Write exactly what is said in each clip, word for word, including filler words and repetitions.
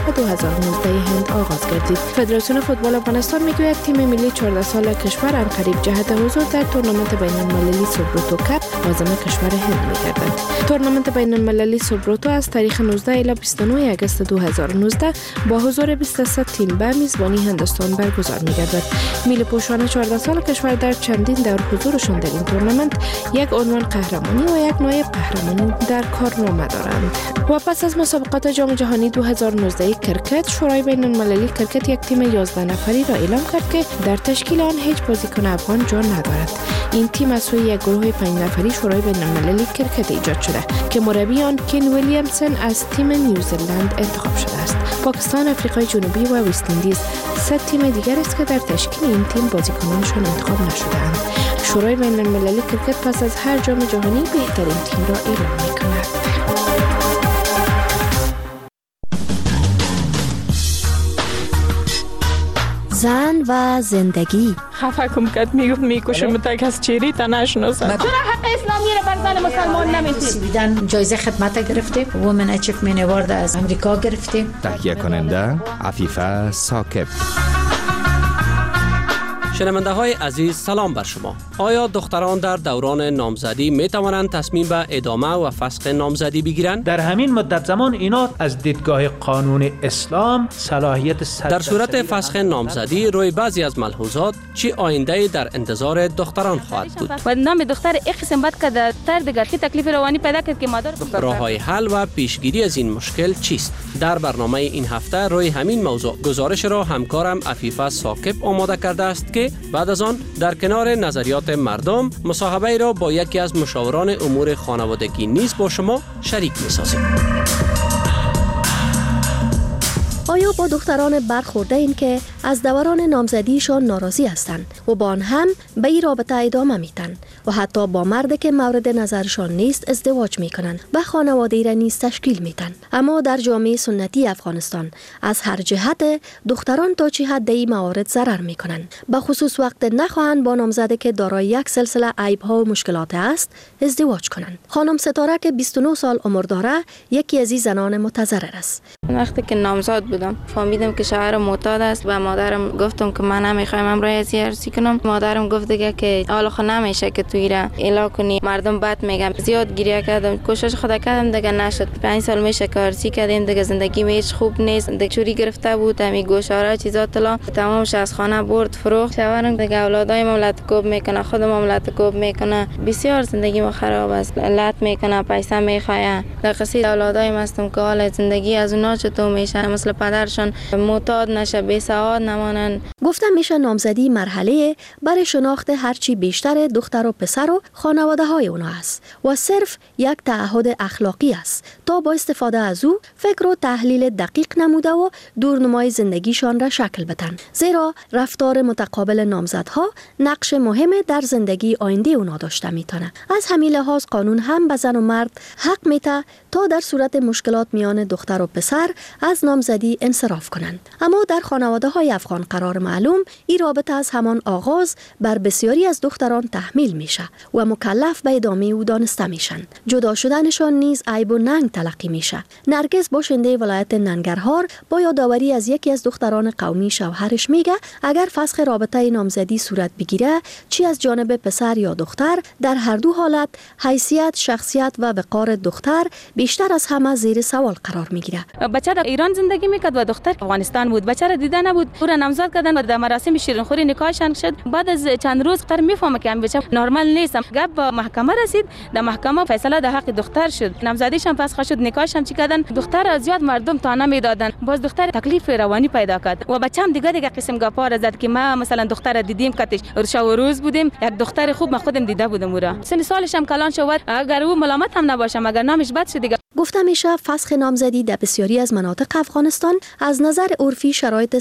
و دو هزار و نوزده هند آغاز گردید. فدراسیون فوتبال افغانستان میگوید تیم ملی چهارده ساله کشور عنقریب جهت حضور در تورنمنت بین‌المللی سوبروتو کپ عازم کشور هند می‌گردد. تورنمنت بین‌المللی سوبروتو از تاریخ نوزده الی بیست و نه آگوست دو هزار و نوزده با حضور بیست و سه تیم به میزبانی هندوستان برگزار می‌گردد. میل پوشان چهارده سال کشور در چندین دور حضورشان در این تورنمنت یک عنوان قهرمانی و یک نایب قهرمانی در کارنامه دارند. و پس از مسابقات جام جهانی دو هزار و نوزده کرکت، شورای بین‌المللی کرکت یک تیم یازده نفری را اعلام کرد که در تشکیل آن هیچ بازیکن افغان جا ندارد. این تیم از سوی یک گروه پنج نفری شورای بین‌المللی کرکت ایجاد شده که مربی آن کین ویلیامسون از تیم نیوزلند انتخاب شده است. پاکستان، آفریقای جنوبی و وست اندیز سه تیم دیگر است که در تشکیل این تیم بازیکنانشان انتخاب نشده‌اند. شورای بین‌المللی کرکت پس از هر جام جهانی بهترین تیم را اعلام می‌کند. زن و زندگی. خفه کم کد میگفت میکشم تا کس چیری تا نشناسم. چرا حق اسلامی را بر زن مسلمان نمیدید؟ سویدن جایزه خدمت گرفته، وومن اچیومنت اوارد از امریکا گرفته. تهیه کننده عفیفه ثاقب. شنونده های عزیز، سلام بر شما. آیا دختران در دوران نامزدی می توانند تصمیم به ادامه و فسخ نامزدی بگیرند؟ در همین مدت زمان اینا از دیدگاه قانون اسلام صلاحیت صد در صورت فسخ نامزدی روی بعضی از ملحوظات چی آینده در انتظار دختران خواهد بود؟ و نام دختر این قسم بعد که دختر دیگر خیلی تکلیف روانی پیدا کرد که مادر راه‌های حل و پیشگیری از این مشکل چیست؟ در برنامه این هفته روی همین موضوع گزارش را همکارم عفیفه ثاقب آماده کرده است که بعد از آن در کنار نظریات مردم مصاحبه را با یکی از مشاوران امور خانوادگی نیز با شما شریک می‌سازیم. آیا با دختران برخورده این که از دوران نامزدیشان ناراضی هستند و با آن هم به این رابطه ادامه میتن و حتی با مردی که مورد نظرشان نیست ازدواج میکنن و خانواده را نیز تشکیل میدن؟ اما در جامعه سنتی افغانستان از هر جهت دختران تا چه حد این موارد ضرر میکنن، به خصوص وقت نخواهند با نامزدی که دارای یک سلسله عیب‌ها و مشکلات است ازدواج کنند. خانم ستاره که بیست و نه سال عمر داره یکی از این زنان متضرر است. وقتی که نامزد بودم فهمیدم که شوهرم معتاد است و مادرم گفتم که من نمیخوایم امروز ازی عروسی کنم. مادرم گفت دیگه که حالا خود نمیشه که توی را اعلام کنی، مردم بد میگن. زیاد گریه کردم، کوشش خدا کردم دیگه نشد. پنج سال میشه که عروسی کردیم دیگه زندگی میش خوب نیست. دیگه چوری گرفته بود، همین گوشواره چیزا طلا تمامش از خانه برد فروخت. شوهرم دیگه اولادای مملت کوب میکنه، خود مملت کوب میکنه. بسیار زندگی ما خراب است. لط میکنه، پیسه میخواه. در قصه اولادای مستم که حال زندگی از اونها چطور میشه، مثل پدرشون معتاد نشه، بی سواد نمانن. گفتم میشه نامزدی مرحله برای شناخت هرچی بیشتر دختر و پسر و خانواده های اونا است و صرف یک تعهد اخلاقی است تا با استفاده از او فکر و تحلیل دقیق نموده و دورنمای زندگیشان را شکل بدن، زیرا رفتار متقابل نامزدها نقش مهم در زندگی آینده اونا داشته میتونه. از همین لحاظ قانون هم به زن و مرد حق میده تا در صورت مشکلات میان دختر و پسر از نامزدی انصراف کنند. اما در خانواده های افغان قرار معلوم این رابطه از همان آغاز بر بسیاری از دختران تحمیل میشه و مکلف به ادامه او دانسته میشن. جدا شدنشان نیز عیب و ننگ تلقی میشه. نرگس باشنده ولایت ننگرهار با یادآوری از یکی از دختران قومی شوهرش میگه اگر فسخ رابطه نامزدی صورت بگیره، چی از جانب پسر یا دختر، در هر دو حالت حیثیت، شخصیت و وقار دختر بیشتر از همه زیر سوال قرار میگیره. بچه در ایران زندگی میکرد و دختر افغانستان بود. بچه را دیده نبود. او را نامزد کردن و در مراسم شیرینخوری نکاحشان شد. بعد از چند روز دختر میفهمه که این بچه نرمال نیست. گپ به محکمه رسید. در محکمه فیصله در حق دختر شد. نامزدیشان فسخ شد. نکاحشان چی کردن؟ دختر از زیاد مردم تانه میدادن. باز دختر تکلیف روانی پیدا کرد و بچه هم دیگه دیگه قسم گپا را زد که ما مثلا دختر دیدیم کاتش شب و روز بودیم. یک دختر خوب ما خودم دیده بودم او را. سن سالش هم کلان شد. اگر او ملامت هم نباشه مگر نامش بد شد دیگه. گفتم میشه فسخ نامزدی در بسیاری از مناطق افغانستان از نظر عرفی شرایط سختگیر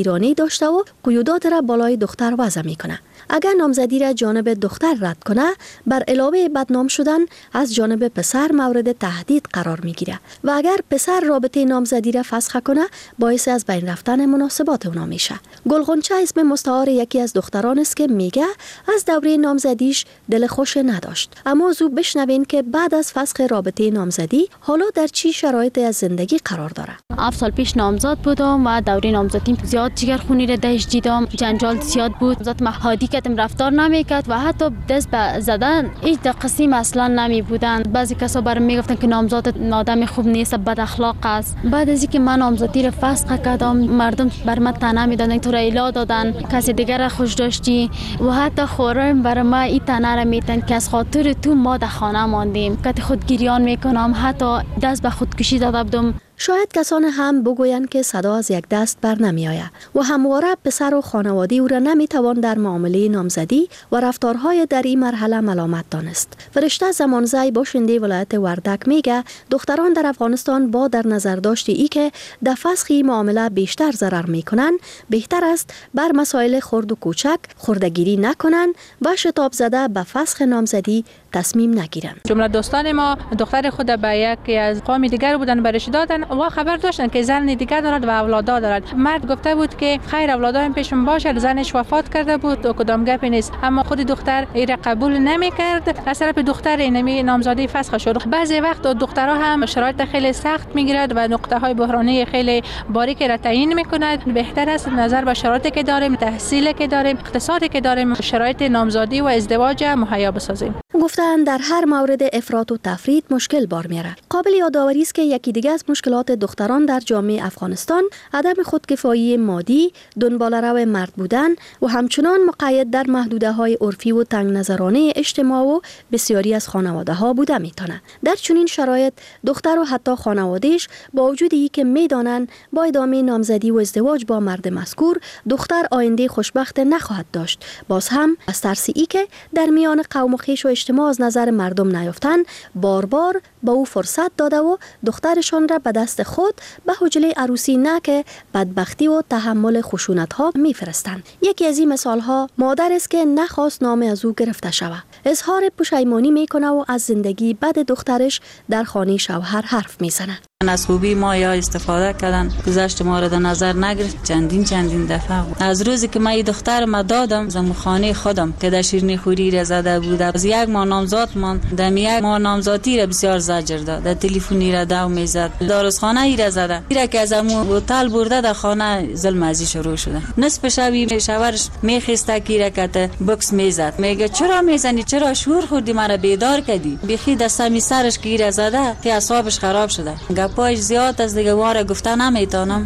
خودگیرانی داشته و قیودات را بالای دختر وضع میکنه. اگر نامزدی را جانب دختر رد کنه، بر علاوه بدنام شدن از جانب پسر مورد تهدید قرار میگیره و اگر پسر رابطه نامزدی را فسخ کنه، باعث از بین رفتن مناسبات اونا میشه. گلغنچه اسم مستعار یکی از دختران است که میگه از دوره نامزدیش دل خوش نداشت. اما زو بشنوین که بعد از فسخ رابطه نامزدی حالا در چی شرایطی از زندگی قرار داره. هفت سال پیش نامزد بودم و دوره نامزدیم زیاد جگرخونی را داشت دیدم، جنجال زیاد بود، ذات محادی کردم رفتار نمیکرد و حتی دست به زدن هیچ قسم اصلا نمی بودن. بعضی کسا برام میگفتن که نامزد آدم خوب نیست، بد اخلاق است. بعد از اینکه من نامزدی را فسخ کردم، مردم بر من طعنه میدادن، تو را الا دادن، کسی دیگر را خوش داشتی و حتی خورم بر ما این طعنه را میدن که از خاطر تو ما در خانه ماندیم، که خودگیریان میکنم، حتی دست به خودکشی داده بودم. شاید کسان هم بگویند که صدا از یک دست بر نمی آید و همواره پسر و خانواده او را نمی توان در معامله نامزدی و رفتارهای در این مرحله ملامت دانست. فرشته زمانزی باشنده ولایت وردک میگه دختران در افغانستان با در نظر داشتی ای که در فسخ این معامله بیشتر ضرر میکنن، بهتر است بر مسائل خرد و کوچک خردگیری نکنن و شتاب زده به فسخ نامزدی تصمیم نگیرن. جمله دوستان ما دختر خود به یکی از قوم دیگر بودن برش دادن و خبر داشتن که زن دیگر دارد و اولادا دارد. مرد گفته بود که خیر اولادا هم پیشم باشه، زنش وفات کرده بود و کدام گپی نیست. اما خود دختر این قبول نمیکرد، از طرف دختر اینمی نامزدی فسخ شد. بعضی وقت دخترها هم شرایط خیلی سخت میگیرد و نقطه های بحرانی خیلی باریکی را تعیین میکند. بهتر است نظر به شرایطی که داریم، تحصیلی که داریم، اقتصادی که داریم، شرایط نامزدی و ازدواج مهیا بسازیم. گفتن در هر مورد افراط و تفرید مشکل بار میاره. قابل یادآوری است که یکی دیگه از مشکلات دختران در جامعه افغانستان عدم خودکفایی مادی، دنباله‌رو مرد بودن و همچنان مقید در محدوده‌های عرفی و تنگ نظرانه اجتماع و بسیاری از خانواده‌ها بوده میتونه. در چنین شرایط دختر و حتی خانواده‌اش با وجود اینکه میدانن با ادامه نامزدی و ازدواج با مرد مذکور دختر آینده خوشبخت نخواهد داشت، باز هم از ترس اینکه در میان قوم و خویش و اجتماع از نظر مردم نیفتن، بار بار با او فرصت داده و دخترشان را به دست خود به حجله عروسی نه که بدبختی و تحمل خشونت ها میفرستند. یکی از این مثال ها مادر است که نخواست نام از او گرفته شود. اظهار پشیمانی میکنه و از زندگی بد دخترش در خانه شوهر حرف میزنه. از خوبی ما یا استفاده کردن، گذشت ما را در نظر نگرفت. چندین چندین دفعه بود. از روزی که من دختر ما دادم زمو خانه خودم که در شیرینی خوری را زده بود، از یک ماه نامزاد من دم یک ماه نامزادی را بسیار زجر داد، در تلفنی را داو میزد، داروخانه ای را زده، ایرا که از امو هتل برده در خانه ظلم ازی شروع شده. نصف شبی شوهرش میخسته کی را که بکس میزد، میگه چرا میزنی، چرا شور خوردی، مرا بیدار کردی. بیخی دستمی سرش کی را زده که اعصابش خراب شده. پایش زیاد از دیگه واره گفته نمیتونم.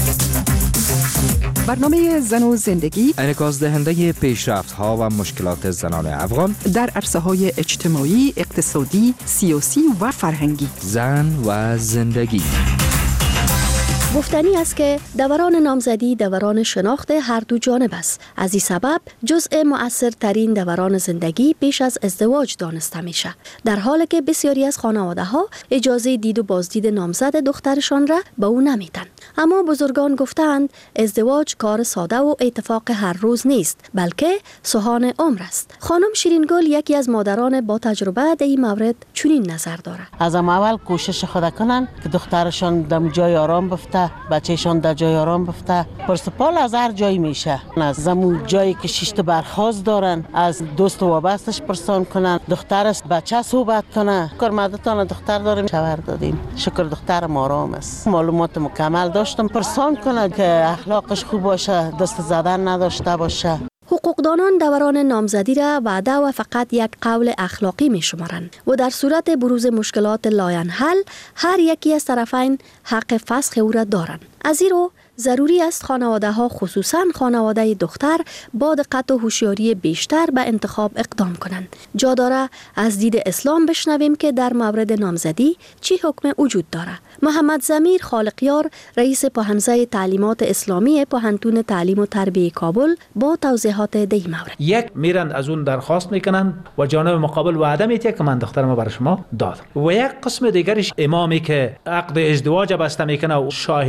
برنامه زن و زندگی انعکاس دهنده پیشرفت ها و مشکلات زنان افغان در عرصه های اجتماعی، اقتصادی، سیاسی و فرهنگی. زن و زندگی. گفتنی است که دوران نامزدی دوران شناخت هر دو جانب است. از این سبب جزء مؤثرترین دوران زندگی پیش از ازدواج دانسته میشه، در حالی که بسیاری از خانواده ها اجازه دید و بازدید نامزد دخترشان را به او نمیدن. اما بزرگان گفتند ازدواج کار ساده و اتفاق هر روز نیست، بلکه سهان عمر است. خانم شیرینگل یکی از مادران با تجربه در این مورد چنین نظر دارد. از اول کوشش خود کنن که دخترشان در جای آرام بفته، بچه‌شان در جای آرام بفته. پرسپال از هر جایی میشه، از زمون جایی که شش تا برخاست دارن، از دوست و وابستش پرسان کنن، دخترش بچه صحبت کنه. کارمندتان دختر داریم، شوهر دادیم، شکر دخترم آرام است. معلومات مکمل داشتم، پرسان کنه که اخلاقش خوب باشه، دست زدن نداشته باشه. حقوقدانان دوران نامزدی را وعده و فقط یک قول اخلاقی می شمارند و در صورت بروز مشکلات لاینحل هر یکی از طرفین حق فسخ او را دارند. از این رو ضروری است خانواده ها، خصوصا خانواده دختر، با دقت و هوشیاری بیشتر به انتخاب اقدام کنند. جا داره از دید اسلام بشنویم که در مورد نامزدی چی حکم وجود داره. محمد ضمیر خالقیار، رئیس پاهنزه تعلیمات اسلامی پاهنتون تعلیم و تربیه کابل، با توضیحات در این مورد. یک میرن از اون درخواست میکنن و جانب مقابل وعده میده که من دخترم برای شما دادم، و یک قسم دیگرش امامی که عقد ازدواج بسته میکنه و شاهدان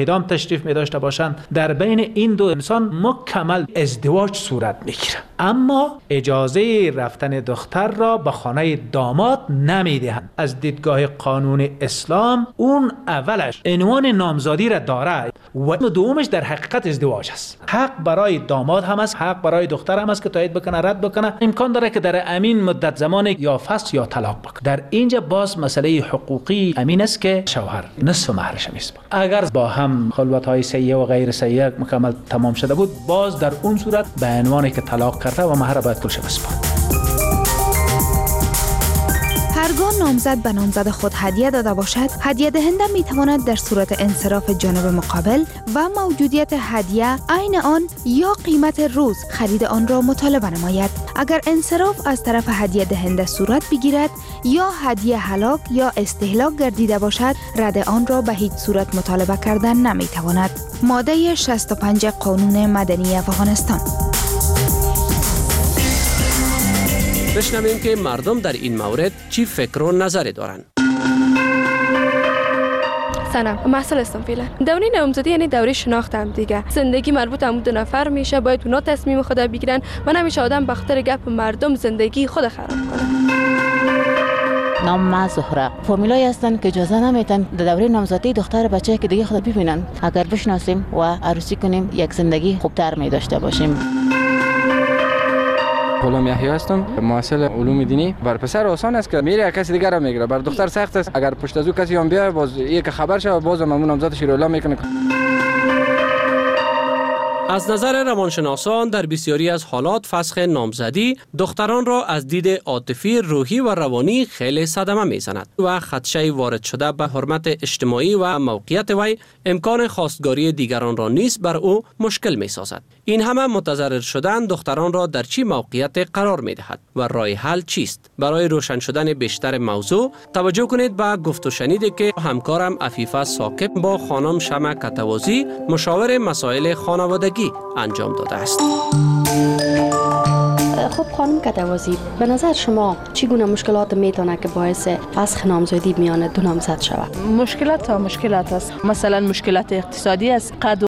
تشریف می داشته باشند در بین این دو انسان مکمل ازدواج صورت میگیره، اما اجازه رفتن دختر را به خانه داماد نمیدهند. از دیدگاه قانون اسلام اون اولش عنوان نامزادی را داره و دومش در حقیقت ازدواج است. حق برای داماد هم است، حق برای دختر هم است که تایید بکنه رد بکنه. امکان داره که در امین مدت زمان یا فسخ یا طلاق بکنه. در اینجا باز مسئله حقوقی امین است که شوهر نصف مهرش میسپاره. اگر با هم خلوت های سیئه و غیر سیئه مکمل تمام شده بود، باز در اون صورت به عنوانی که طلاق کرده و مهر باید کلش بسپاره. هرگاه نامزد به نامزد خود هدیه داده باشد، هدیه دهنده می تواند در صورت انصراف جانب مقابل و موجودیت هدیه عین آن یا قیمت روز خرید آن را مطالبه نماید. اگر انصراف از طرف هدیه دهنده صورت بگیرد یا هدیه هلاک یا استهلاک گردیده باشد، رد آن را به هیچ صورت مطالبه کردن نمی تواند. ماده شصت و پنج قانون مدنی افغانستان. بشنویم که مردم در این مورد چی فکر و نظری دارند. سلام، محصل هستم فعلا. دوره نامزدی یعنی دوره شناخت هم دیگه. زندگی مربوط هم دو نفر میشه، باید اونا تصمیم خود بگیرن و نمیشه آدم به خاطر گپ مردم زندگی خود خراب کنه. نام ما زهره. فامیلایی هستن که اجازه نمیتن در دوره نامزدی دختر بچه که دیگه خود ببینن. اگر بشناسیم و عروسی کنیم یک زندگی خوبتر می داشته باشیم. غلام یحیی هستم، محصل علوم دینی. بر پسر آسان است که میره کسی دیگر را میگیره، بر دختر سخت است. اگر پشت از او کسی هم بیاد باز یک خبر شه باز مامون نامزد شیر الله میکنه. از نظر روانشناسان در بسیاری از حالات فسخ نامزدی دختران را از دید عاطفی، روحی و روانی خیلی صدمه میزند و خدشه وارد شده به حرمت اجتماعی و موقعیت وی امکان خواستگاری دیگران را نیز بر او مشکل میسازد. این همه متضرر شدن دختران را در چی موقعیت قرار میدهد و راه حل چیست؟ برای روشن شدن بیشتر موضوع توجه کنید به گفت و شنیدی که همکارم عفیفه ثاقب با خانم شمع کتوازی مشاور مسائل خانوادگی انجام داده است. خب خانم کتوازی، به نظر شما چگونه مشکلات میتونه که باعث فسخ نامزدی میان دو نامزد شود؟ مشکلات تا مشکلات است. مثلا مشکلات اقتصادی است، قد